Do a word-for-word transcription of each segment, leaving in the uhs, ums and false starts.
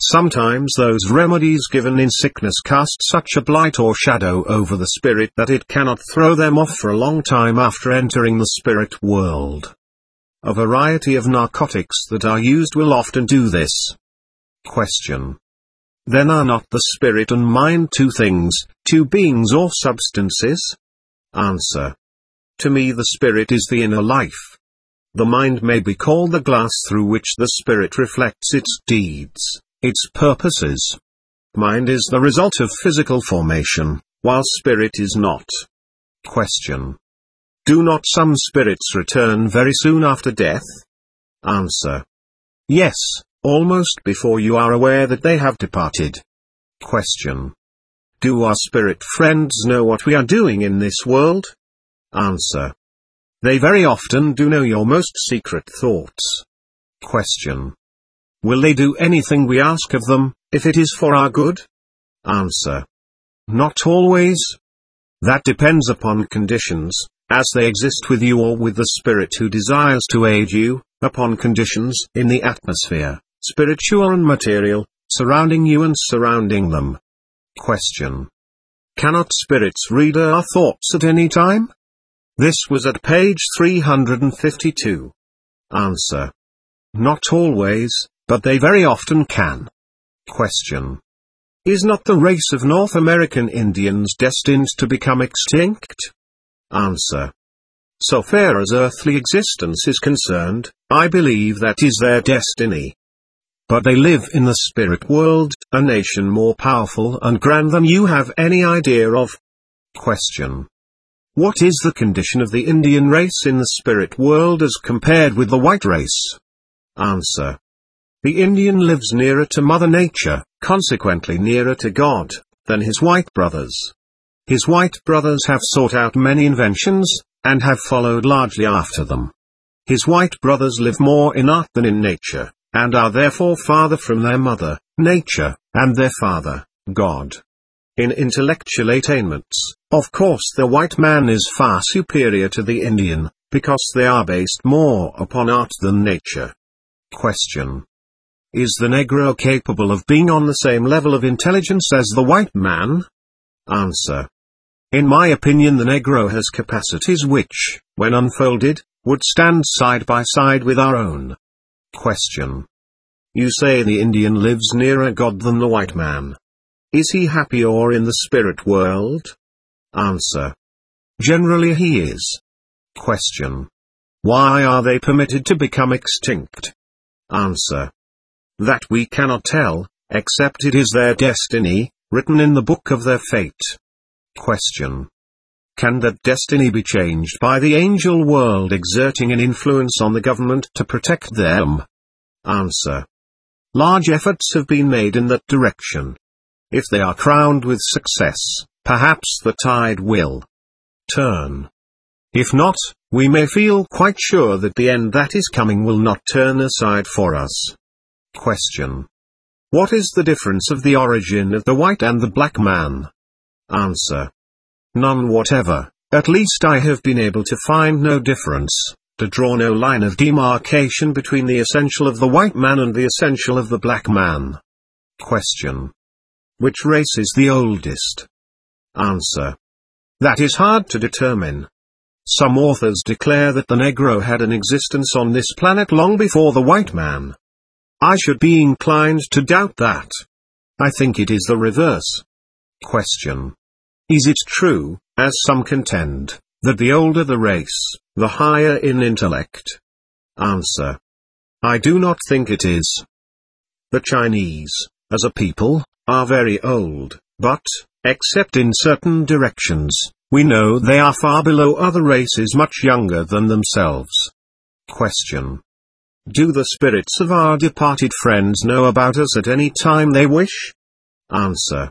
Sometimes those remedies given in sickness cast such a blight or shadow over the spirit that it cannot throw them off for a long time after entering the spirit world. A variety of narcotics that are used will often do this. Question. Then are not the spirit and mind two things, two beings or substances? Answer. To me the spirit is the inner life. The mind may be called the glass through which the spirit reflects its deeds, its purposes. Mind is the result of physical formation, while spirit is not. Question. Do not some spirits return very soon after death? Answer. Yes, almost before you are aware that they have departed. Question. Do our spirit friends know what we are doing in this world? Answer. They very often do know your most secret thoughts. Question. Will they do anything we ask of them, if it is for our good? Answer. Not always. That depends upon conditions, as they exist with you or with the spirit who desires to aid you, upon conditions in the atmosphere, spiritual and material, surrounding you and surrounding them. Question. Cannot spirits read our thoughts at any time? This was at page three hundred fifty-two. Answer. Not always, but they very often can. Question. Is not the race of North American Indians destined to become extinct? Answer. So far as earthly existence is concerned, I believe that is their destiny. But they live in the spirit world, a nation more powerful and grand than you have any idea of. Question. What is the condition of the Indian race in the spirit world as compared with the white race? Answer. The Indian lives nearer to Mother Nature, consequently nearer to God, than his white brothers. His white brothers have sought out many inventions, and have followed largely after them. His white brothers live more in art than in nature, and are therefore farther from their mother, nature, and their father, God. In intellectual attainments, of course the white man is far superior to the Indian, because they are based more upon art than nature. Question. Is the Negro capable of being on the same level of intelligence as the white man? Answer. In my opinion the Negro has capacities which, when unfolded, would stand side by side with our own. Question. You say the Indian lives nearer God than the white man. Is he happy or in the spirit world? Answer. Generally he is. Question. Why are they permitted to become extinct? Answer. That we cannot tell, except it is their destiny, written in the book of their fate. Question. Can that destiny be changed by the angel world exerting an influence on the government to protect them? Answer. Large efforts have been made in that direction. If they are crowned with success, perhaps the tide will turn. If not, we may feel quite sure that the end that is coming will not turn aside for us. Question. What is the difference of the origin of the white and the black man? Answer. None whatever. At least I have been able to find no difference, to draw no line of demarcation between the essential of the white man and the essential of the black man. Question. Which race is the oldest? Answer. That is hard to determine. Some authors declare that the Negro had an existence on this planet long before the white man. I should be inclined to doubt that. I think it is the reverse. Question. Is it true, as some contend, that the older the race, the higher in intellect? Answer. I do not think it is. The Chinese, as a people, are very old, but, except in certain directions, we know they are far below other races much younger than themselves. Question. Do the spirits of our departed friends know about us at any time they wish? Answer.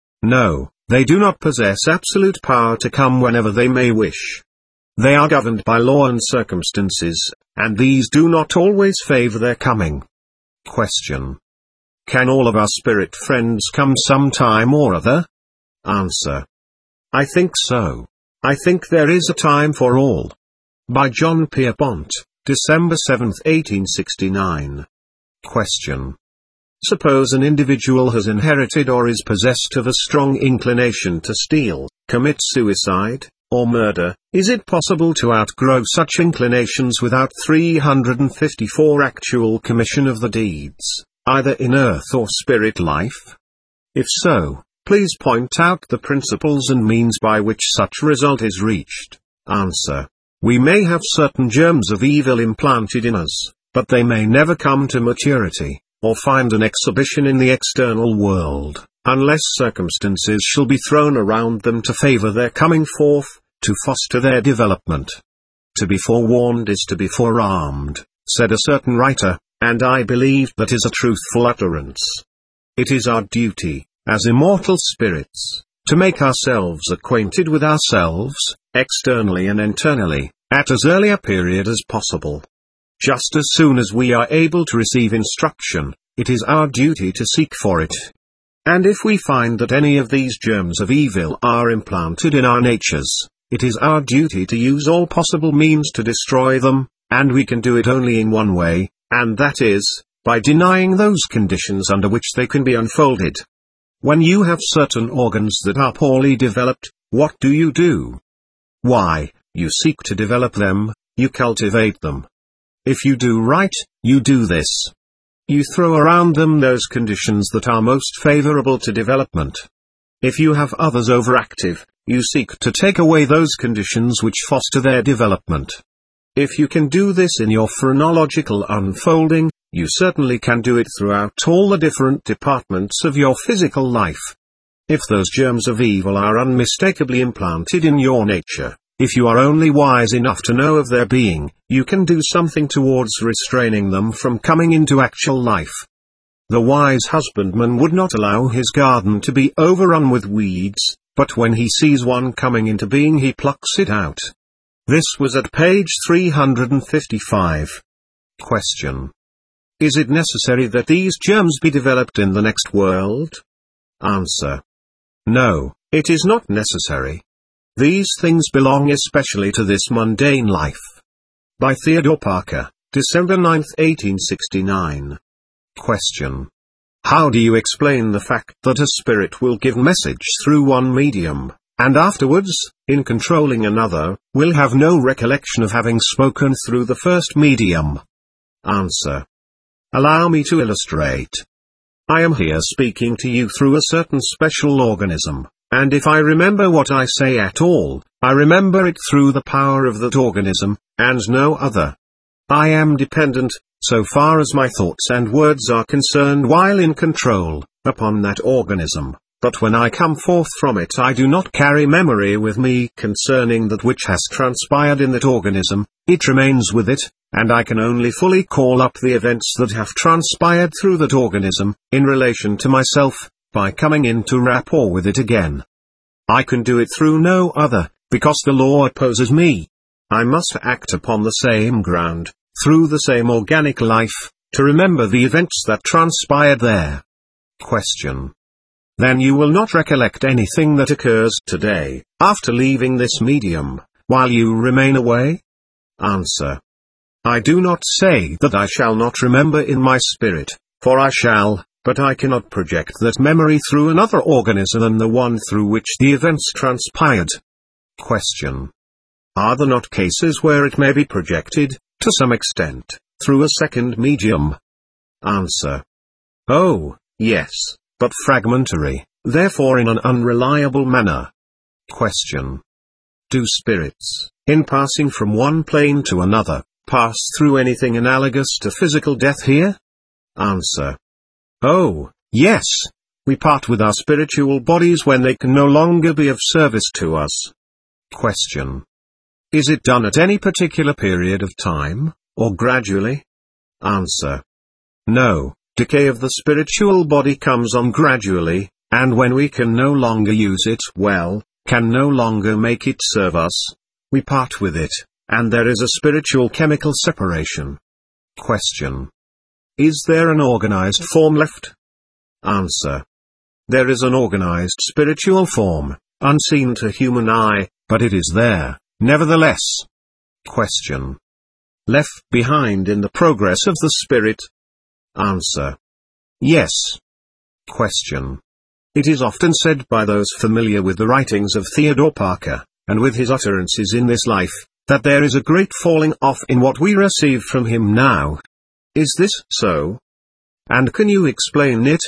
No, they do not possess absolute power to come whenever they may wish. They are governed by law and circumstances, and these do not always favor their coming. Question. Can all of our spirit friends come some time or other? Answer. I think so. I think there is a time for all. By John Pierpont, December seventh eighteen sixty-nine. Question. Suppose an individual has inherited or is possessed of a strong inclination to steal, commit suicide, or murder. Is it possible to outgrow such inclinations without three hundred fifty-four actual commission of the deeds, either in earth or spirit life? If so, please point out the principles and means by which such result is reached. Answer. We may have certain germs of evil implanted in us, but they may never come to maturity, or find an exhibition in the external world, unless circumstances shall be thrown around them to favor their coming forth, to foster their development. To be forewarned is to be forearmed, said a certain writer, and I believe that is a truthful utterance. It is our duty, as immortal spirits, to make ourselves acquainted with ourselves, externally and internally, at as early a period as possible. Just as soon as we are able to receive instruction, it is our duty to seek for it. And if we find that any of these germs of evil are implanted in our natures, it is our duty to use all possible means to destroy them, and we can do it only in one way, and that is, by denying those conditions under which they can be unfolded. When you have certain organs that are poorly developed, what do you do? Why, you seek to develop them, you cultivate them. If you do right, you do this. You throw around them those conditions that are most favorable to development. If you have others overactive, you seek to take away those conditions which foster their development. If you can do this in your phrenological unfolding, you certainly can do it throughout all the different departments of your physical life. If those germs of evil are unmistakably implanted in your nature, if you are only wise enough to know of their being, you can do something towards restraining them from coming into actual life. The wise husbandman would not allow his garden to be overrun with weeds, but when he sees one coming into being he plucks it out. This was at page three hundred fifty-five. Question. Is it necessary that these germs be developed in the next world? Answer. No, it is not necessary. These things belong especially to this mundane life. By Theodore Parker, December ninth eighteen sixty-nine. Question. How do you explain the fact that a spirit will give message through one medium, and afterwards, in controlling another, will have no recollection of having spoken through the first medium? Answer. Allow me to illustrate. I am here speaking to you through a certain special organism, and if I remember what I say at all, I remember it through the power of that organism, and no other. I am dependent, so far as my thoughts and words are concerned while in control, upon that organism, but when I come forth from it I do not carry memory with me concerning that which has transpired in that organism, it remains with it, and I can only fully call up the events that have transpired through that organism, in relation to myself, by coming into rapport with it again. I can do it through no other, because the law opposes me. I must act upon the same ground, through the same organic life, to remember the events that transpired there. Question. Then you will not recollect anything that occurs today, after leaving this medium, while you remain away? Answer. I do not say that I shall not remember in my spirit, for I shall, but I cannot project that memory through another organism than the one through which the events transpired. Question. Are there not cases where it may be projected, to some extent, through a second medium? Answer. Oh, yes, but fragmentary, therefore in an unreliable manner. Question. Do spirits, in passing from one plane to another, pass through anything analogous to physical death here? Answer. Oh, yes. We part with our spiritual bodies when they can no longer be of service to us. Question. Is it done at any particular period of time, or gradually? Answer. No, decay of the spiritual body comes on gradually, and when we can no longer use it well, can no longer make it serve us, we part with it, and there is a spiritual chemical separation. Question. Is there an organized form left? Answer. There is an organized spiritual form, unseen to human eye, but it is there, nevertheless. Question. Left behind in the progress of the spirit? Answer. Yes. Question. It is often said by those familiar with the writings of Theodore Parker, and with his utterances in this life, that there is a great falling off in what we receive from him now. Is this so? And can you explain it?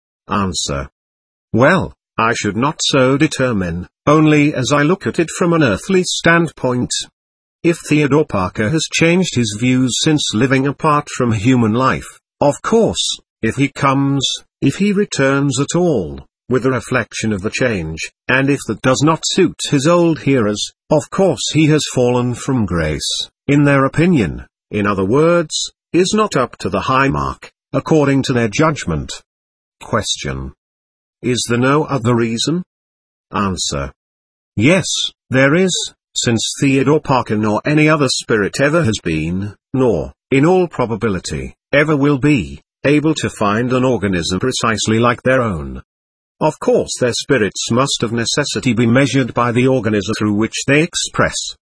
Answer. Well, I should not so determine, only as I look at it from an earthly standpoint. If Theodore Parker has changed his views since living apart from human life, of course, if he comes, if he returns at all, with a reflection of the change, and if that does not suit his old hearers, of course he has fallen from grace, in their opinion, in other words, is not up to the high mark, according to their judgment. Question. Is there no other reason? Answer. Yes, there is, since Theodore Parker nor any other spirit ever has been, nor, in all probability, ever will be, able to find an organism precisely like their own. Of course their spirits must of necessity be measured by the organism through which they express.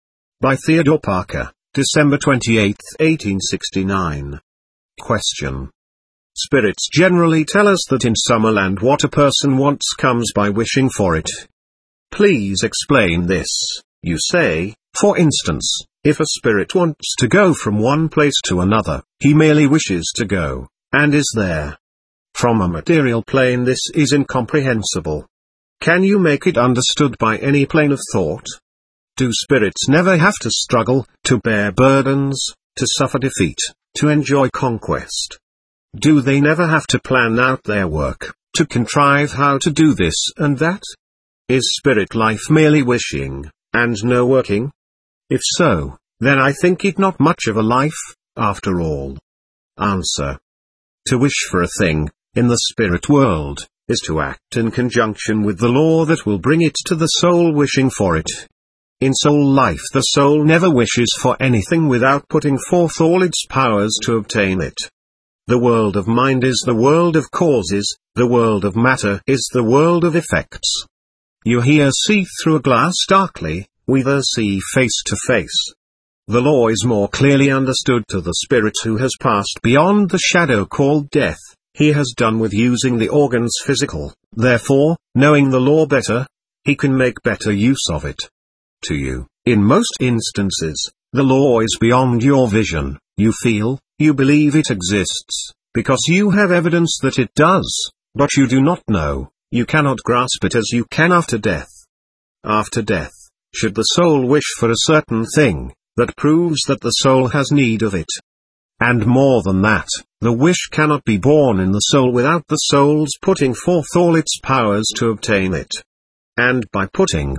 By Theodore Parker, December twenty-eighth, eighteen sixty-nine. Question. Spirits generally tell us that in Summerland what a person wants comes by wishing for it. Please explain this. You say, for instance, if a spirit wants to go from one place to another, he merely wishes to go, and is there. From a material plane this is incomprehensible. Can you make it understood by any plane of thought? Do spirits never have to struggle, to bear burdens, to suffer defeat, to enjoy conquest? Do they never have to plan out their work, to contrive how to do this and that? Is spirit life merely wishing, and no working? If so, then I think it not much of a life, after all. Answer. To wish for a thing, in the spirit world, is to act in conjunction with the law that will bring it to the soul wishing for it. In soul life the soul never wishes for anything without putting forth all its powers to obtain it. The world of mind is the world of causes, the world of matter is the world of effects. You here see through a glass darkly, we there see face to face. The law is more clearly understood to the spirit who has passed beyond the shadow called death. He has done with using the organs physical, therefore, knowing the law better, he can make better use of it. To you, in most instances, the law is beyond your vision. You feel, you believe it exists, because you have evidence that it does, but you do not know, you cannot grasp it as you can after death. After death, should the soul wish for a certain thing, that proves that the soul has need of it. And more than that, the wish cannot be born in the soul without the soul's putting forth all its powers to obtain it. And by putting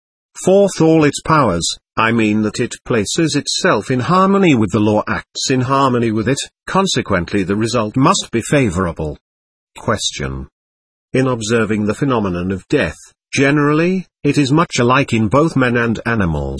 forth all its powers, I mean that it places itself in harmony with the law, acts in harmony with it, consequently the result must be favorable. Question. In observing the phenomenon of death, generally, it is much alike in both men and animals.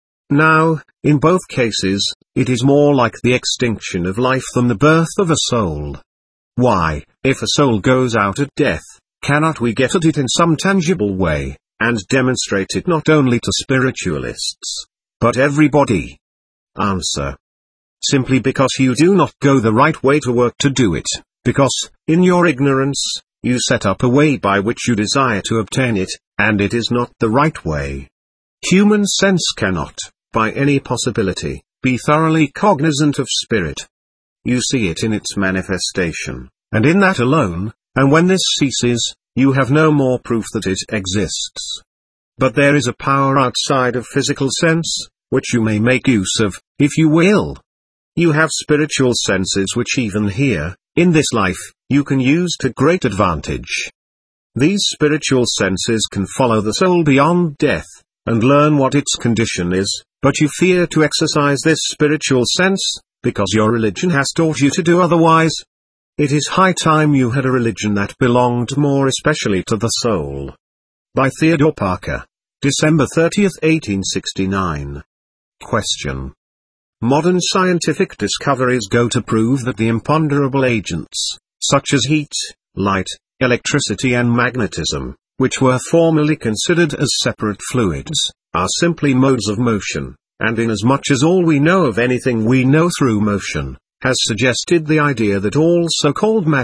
Now, in both cases, it is more like the extinction of life than the birth of a soul. Why, if a soul goes out at death, cannot we get at it in some tangible way, and demonstrate it not only to spiritualists, but everybody? Answer. Simply because you do not go the right way to work to do it, because, in your ignorance, you set up a way by which you desire to obtain it, and it is not the right way. Human sense cannot, by any possibility, be thoroughly cognizant of spirit. You see it in its manifestation, and in that alone, and when this ceases, you have no more proof that it exists. But there is a power outside of physical sense, which you may make use of, if you will. You have spiritual senses which even here, in this life, you can use to great advantage. These spiritual senses can follow the soul beyond death, and learn what its condition is, but you fear to exercise this spiritual sense, because your religion has taught you to do otherwise. It is high time you had a religion that belonged more especially to the soul. By Theodore Parker, December thirtieth, eighteen sixty-nine. Question. Modern scientific discoveries go to prove that the imponderable agents, such as heat, light, electricity and magnetism, which were formerly considered as separate fluids, are simply modes of motion, and inasmuch as all we know of anything we know through motion, has suggested the idea that all so-called matter,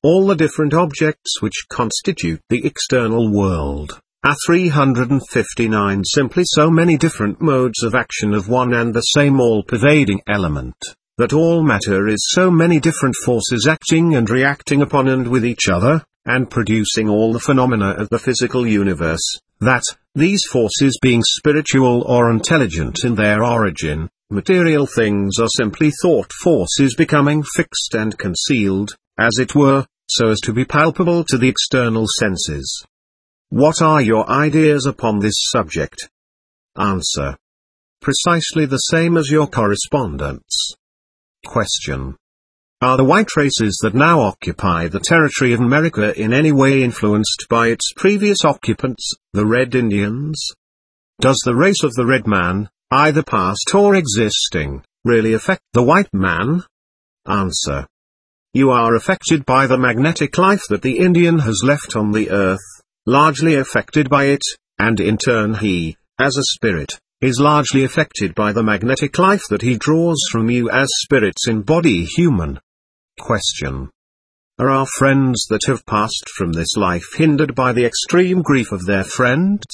all the different objects which constitute the external world, are three hundred fifty-nine simply so many different modes of action of one and the same all-pervading element, that all matter is so many different forces acting and reacting upon and with each other, and producing all the phenomena of the physical universe, that, these forces being spiritual or intelligent in their origin, material things are simply thought forces becoming fixed and concealed, as it were, so as to be palpable to the external senses. What are your ideas upon this subject? Answer. Precisely the same as your correspondents. Question. Are the white races that now occupy the territory of America in any way influenced by its previous occupants, the Red Indians? Does the race of the red man, either past or existing, really affect the white man? Answer. You are affected by the magnetic life that the Indian has left on the earth, largely affected by it, and in turn he, as a spirit, is largely affected by the magnetic life that he draws from you as spirits in body human. Question. Are our friends that have passed from this life hindered by the extreme grief of their friends?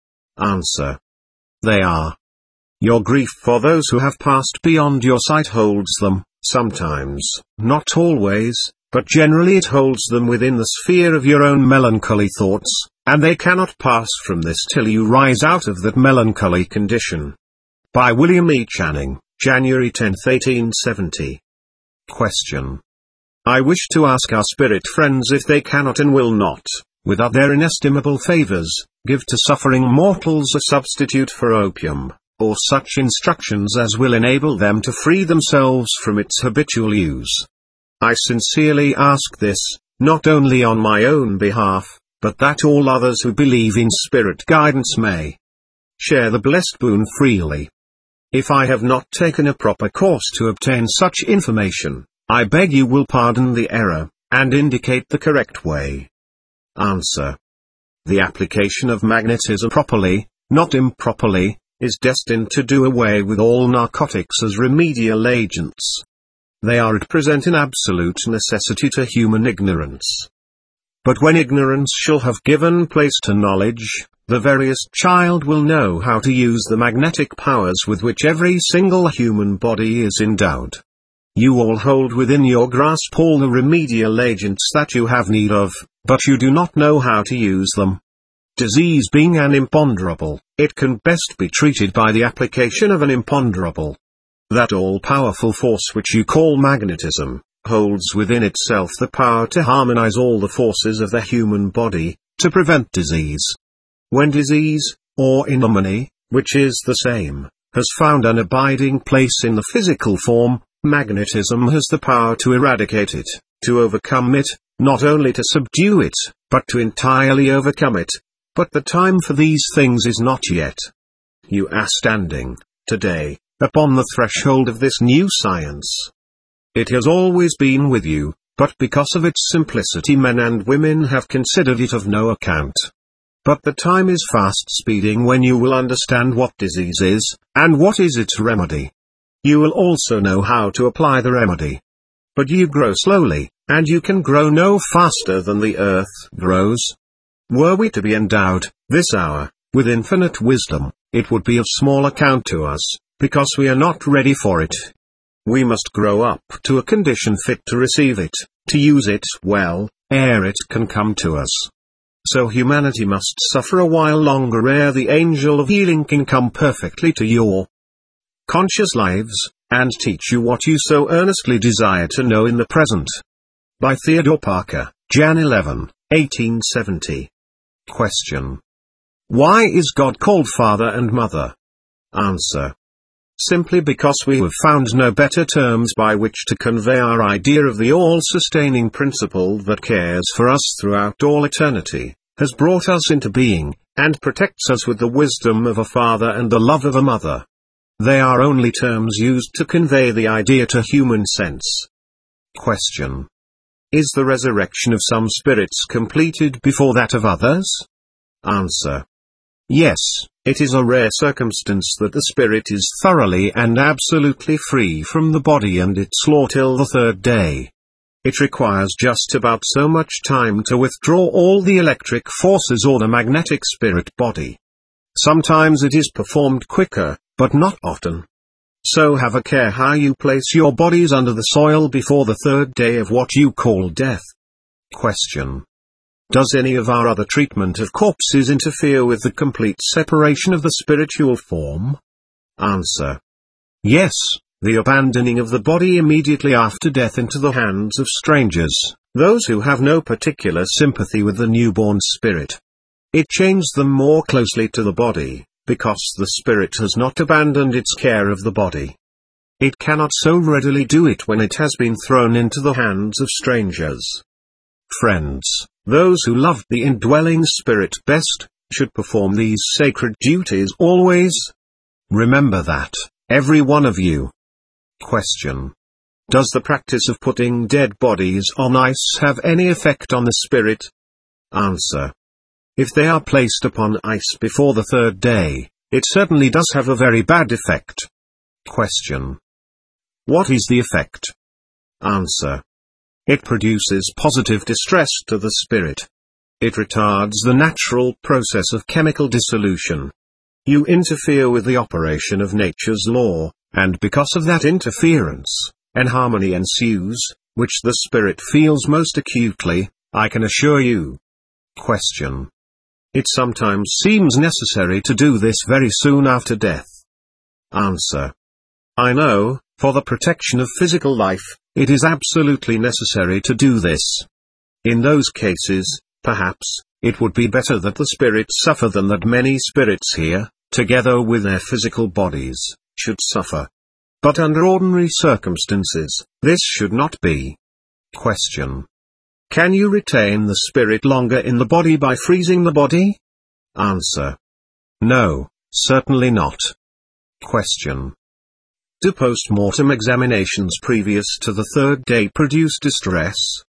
Answer. They are. Your grief for those who have passed beyond your sight holds them, sometimes, not always, but generally it holds them within the sphere of your own melancholy thoughts, and they cannot pass from this till you rise out of that melancholy condition. By William E. Channing, January tenth eighteen seventy. Question. I wish to ask our spirit friends if they cannot and will not, without their inestimable favors, give to suffering mortals a substitute for opium, or such instructions as will enable them to free themselves from its habitual use. I sincerely ask this, not only on my own behalf, but that all others who believe in spirit guidance may share the blessed boon freely. If I have not taken a proper course to obtain such information, I beg you will pardon the error, and indicate the correct way. Answer. The application of magnetism properly, not improperly, is destined to do away with all narcotics as remedial agents. They are at present an absolute necessity to human ignorance. But when ignorance shall have given place to knowledge, the veriest child will know how to use the magnetic powers with which every single human body is endowed. You all hold within your grasp all the remedial agents that you have need of, but you do not know how to use them. Disease being an imponderable, it can best be treated by the application of an imponderable. That all-powerful force which you call magnetism, holds within itself the power to harmonize all the forces of the human body, to prevent disease. When disease, or ignominy, which is the same, has found an abiding place in the physical form, magnetism has the power to eradicate it, to overcome it, not only to subdue it, but to entirely overcome it. But the time for these things is not yet. You are standing, today, upon the threshold of this new science. It has always been with you, but because of its simplicity men and women have considered it of no account. But the time is fast speeding when you will understand what disease is, and what is its remedy. You will also know how to apply the remedy. But you grow slowly, and you can grow no faster than the earth grows. Were we to be endowed, this hour, with infinite wisdom, it would be of small account to us, because we are not ready for it. We must grow up to a condition fit to receive it, to use it well, ere it can come to us. So humanity must suffer a while longer ere the angel of healing can come perfectly to your conscious lives, and teach you what you so earnestly desire to know in the present. By Theodore Parker, January eleventh, eighteen seventy. Question. Why is God called Father and Mother? Answer. Simply because we have found no better terms by which to convey our idea of the all-sustaining principle that cares for us throughout all eternity, has brought us into being, and protects us with the wisdom of a father and the love of a mother. They are only terms used to convey the idea to human sense. Question. Is the resurrection of some spirits completed before that of others? Answer. Yes, it is a rare circumstance that the spirit is thoroughly and absolutely free from the body and its law till the third day. It requires just about so much time to withdraw all the electric forces or the magnetic spirit body. Sometimes it is performed quicker, but not often. So have a care how you place your bodies under the soil before the third day of what you call death. Question. Does any of our other treatment of corpses interfere with the complete separation of the spiritual form? Answer. Yes, the abandoning of the body immediately after death into the hands of strangers, those who have no particular sympathy with the newborn spirit. It chains them more closely to the body, because the spirit has not abandoned its care of the body. It cannot so readily do it when it has been thrown into the hands of strangers. Friends, those who love the indwelling spirit best, should perform these sacred duties always. Remember that, every one of you. Question. Does the practice of putting dead bodies on ice have any effect on the spirit? Answer. If they are placed upon ice before the third day, it certainly does have a very bad effect. Question. What is the effect? Answer. It produces positive distress to the spirit. It retards the natural process of chemical dissolution. You interfere with the operation of nature's law, and because of that interference, inharmony ensues, which the spirit feels most acutely, I can assure you. Question. It sometimes seems necessary to do this very soon after death. Answer. I know, for the protection of physical life, it is absolutely necessary to do this. In those cases, perhaps, it would be better that the spirit suffer than that many spirits here, together with their physical bodies, should suffer. But under ordinary circumstances, this should not be. Question. Can you retain the spirit longer in the body by freezing the body? Answer. No, certainly not. Question. Do post-mortem examinations previous to the third day produce distress?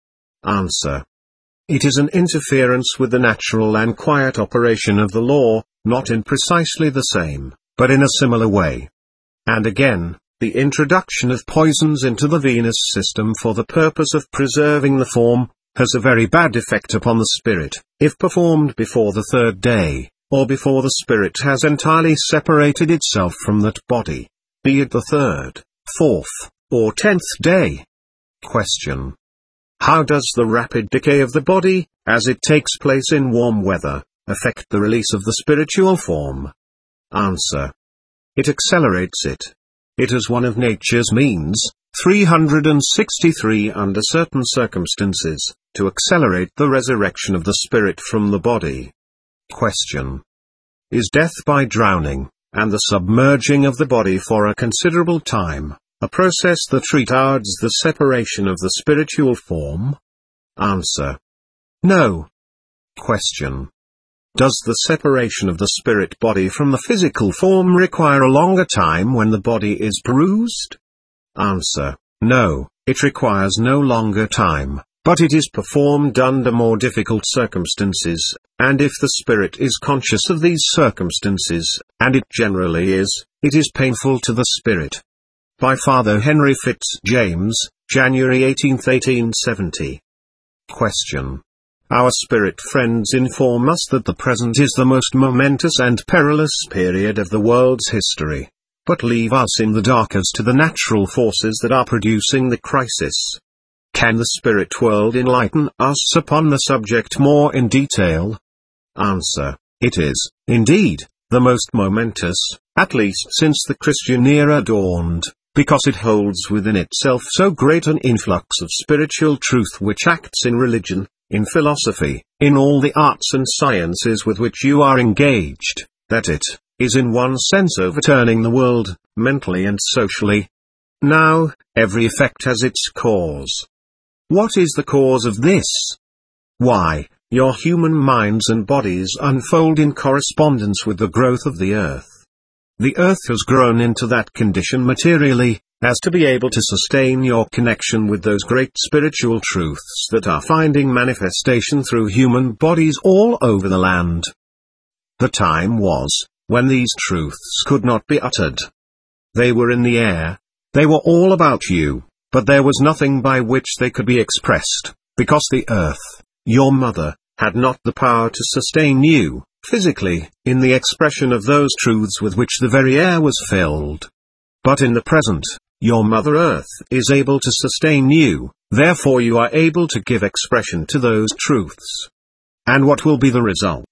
Answer. It is an interference with the natural and quiet operation of the law, not in precisely the same, but in a similar way. And again, the introduction of poisons into the venous system for the purpose of preserving the form, has a very bad effect upon the spirit, if performed before the third day, or before the spirit has entirely separated itself from that body, be it the third, fourth, or tenth day. Question. How does the rapid decay of the body, as it takes place in warm weather, affect the release of the spiritual form? Answer. It accelerates it. It is one of nature's means, three hundred sixty-three under certain circumstances, to accelerate the resurrection of the spirit from the body. Question. Is death by drowning, and the submerging of the body for a considerable time, a process that retards the separation of the spiritual form? Answer. No. Question. Does the separation of the spirit body from the physical form require a longer time when the body is bruised? Answer. No, it requires no longer time, but it is performed under more difficult circumstances, and if the spirit is conscious of these circumstances, and it generally is, it is painful to the spirit. By Father Henry Fitz James, January eighteenth eighteen seventy. Question. Our spirit friends inform us that the present is the most momentous and perilous period of the world's history, but leave us in the dark as to the natural forces that are producing the crisis. Can the spirit world enlighten us upon the subject more in detail? Answer. It is, indeed, the most momentous, at least since the Christian era dawned, because it holds within itself so great an influx of spiritual truth which acts in religion, in philosophy, in all the arts and sciences with which you are engaged, that it is in one sense overturning the world, mentally and socially. Now, every effect has its cause. What is the cause of this? Why, your human minds and bodies unfold in correspondence with the growth of the earth. The earth has grown into that condition materially, as to be able to sustain your connection with those great spiritual truths that are finding manifestation through human bodies all over the land. The time was, when these truths could not be uttered. They were in the air, they were all about you, But there was nothing by which they could be expressed, because the earth, your mother, had not the power to sustain you, physically, in the expression of those truths with which the very air was filled. But in the present, your Mother Earth is able to sustain you, therefore you are able to give expression to those truths. And what will be the result?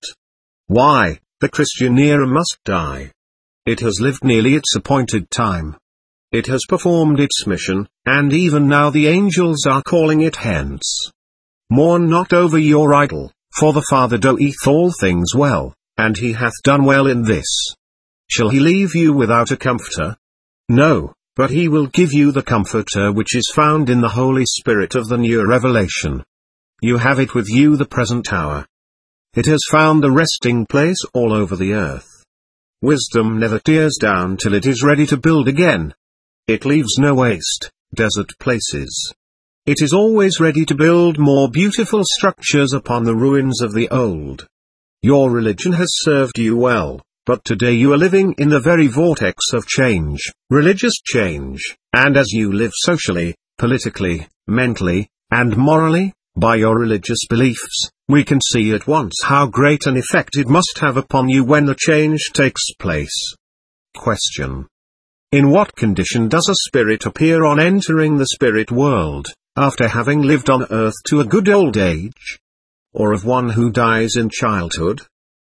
Why, the Christian era must die. It has lived nearly its appointed time. It has performed its mission, and even now the angels are calling it hence. Mourn not over your idol, for the Father doeth all things well, and he hath done well in this. Shall he leave you without a comforter? No, but he will give you the Comforter which is found in the Holy Spirit of the new revelation. You have it with you the present hour. It has found a resting place all over the earth. Wisdom never tears down till it is ready to build again. It leaves no waste, desert places. It is always ready to build more beautiful structures upon the ruins of the old. Your religion has served you well, but today you are living in the very vortex of change, religious change, and as you live socially, politically, mentally, and morally, by your religious beliefs, we can see at once how great an effect it must have upon you when the change takes place. Question. In what condition does a spirit appear on entering the spirit world, after having lived on earth to a good old age? Or of one who dies in childhood?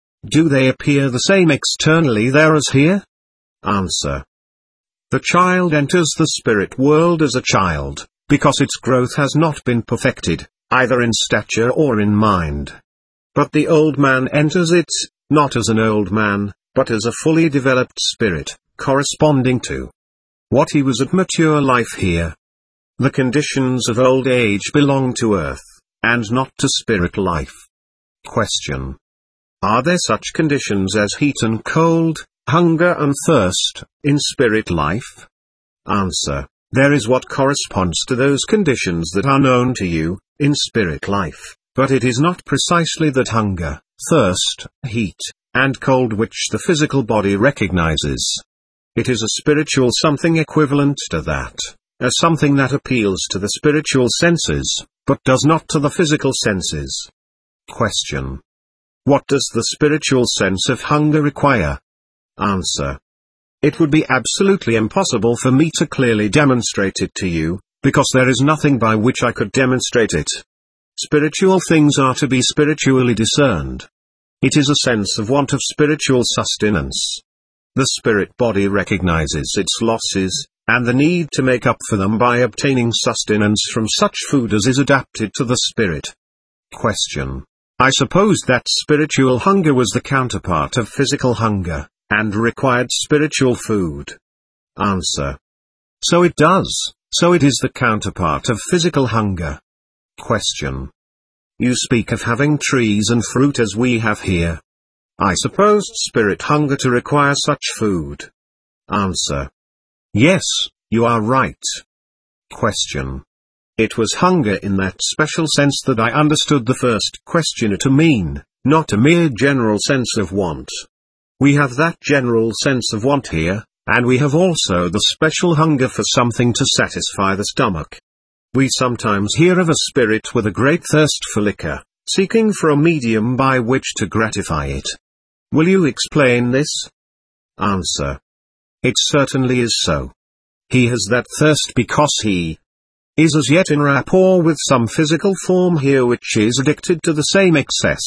Do they appear the same externally there as here? Answer. The child enters the spirit world as a child, because its growth has not been perfected, either in stature or in mind. But the old man enters it, not as an old man, but as a fully developed spirit, corresponding to what he was at mature life here. The conditions of old age belong to earth, and not to spirit life. Question. Are there such conditions as heat and cold, hunger and thirst, in spirit life? Answer. There is what corresponds to those conditions that are known to you, in spirit life, but it is not precisely that hunger, thirst, heat, and cold which the physical body recognizes. It is a spiritual something equivalent to that, a something that appeals to the spiritual senses, but does not to the physical senses. Question. What does the spiritual sense of hunger require? Answer. It would be absolutely impossible for me to clearly demonstrate it to you, because there is nothing by which I could demonstrate it. Spiritual things are to be spiritually discerned. It is a sense of want of spiritual sustenance. The spirit body recognizes its losses, and the need to make up for them by obtaining sustenance from such food as is adapted to the spirit. Question. I suppose that spiritual hunger was the counterpart of physical hunger, and required spiritual food. Answer. So it does, so it is the counterpart of physical hunger. Question. You speak of having trees and fruit as we have here. I supposed spirit hunger to require such food. Answer. Yes, you are right. Question. It was hunger in that special sense that I understood the first questioner to mean, not a mere general sense of want. We have that general sense of want here, and we have also the special hunger for something to satisfy the stomach. We sometimes hear of a spirit with a great thirst for liquor, seeking for a medium by which to gratify it. Will you explain this? Answer. It certainly is so. He has that thirst because he is as yet in rapport with some physical form here which is addicted to the same excess.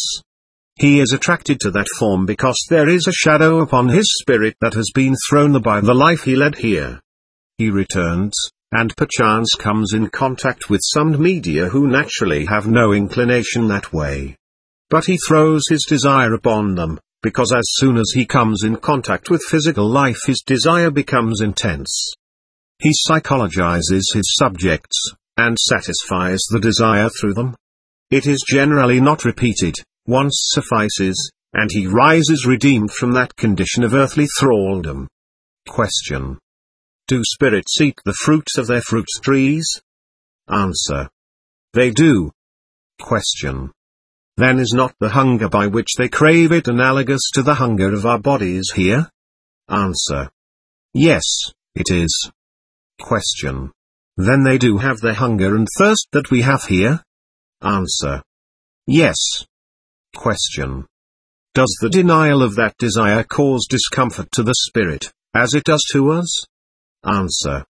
He is attracted to that form because there is a shadow upon his spirit that has been thrown by the life he led here. He returns, and perchance comes in contact with some media who naturally have no inclination that way. But he throws his desire upon them, because as soon as he comes in contact with physical life his desire becomes intense. He psychologizes his subjects, and satisfies the desire through them. It is generally not repeated, once suffices, and he rises redeemed from that condition of earthly thraldom. Question. Do spirits eat the fruits of their fruit trees? Answer. They do. Question. Then is not the hunger by which they crave it analogous to the hunger of our bodies here? Answer. Yes, it is. Question. then they do have the hunger and thirst that we have here? Answer: yes. Question: does the denial of that desire cause discomfort to the spirit, as it does to us? Answer: